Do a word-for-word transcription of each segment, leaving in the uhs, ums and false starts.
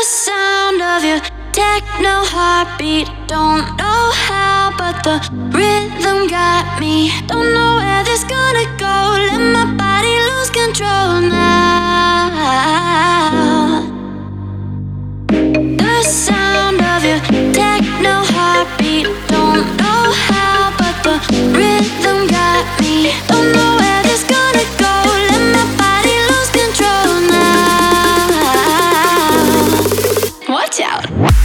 sound of your techno heartbeat. Don't know how, but the rhythm got me. Don't know where this gonna go. Let my body lose control now. The sound of your techno heartbeat. Don't know how, but the rhythm got me. Don't know where this gonna go. Let my body lose control now. Watch out.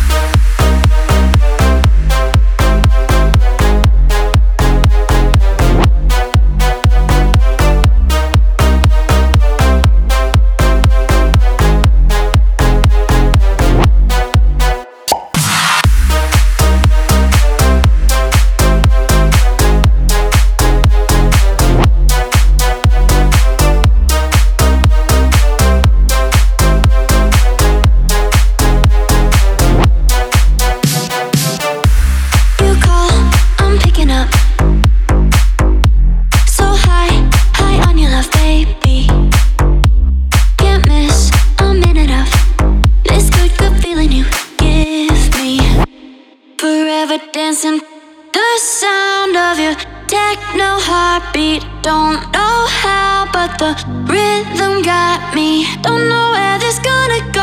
Dancing, the sound of your techno heartbeat. Don't know how, but the rhythm got me. Don't know where this gonna go.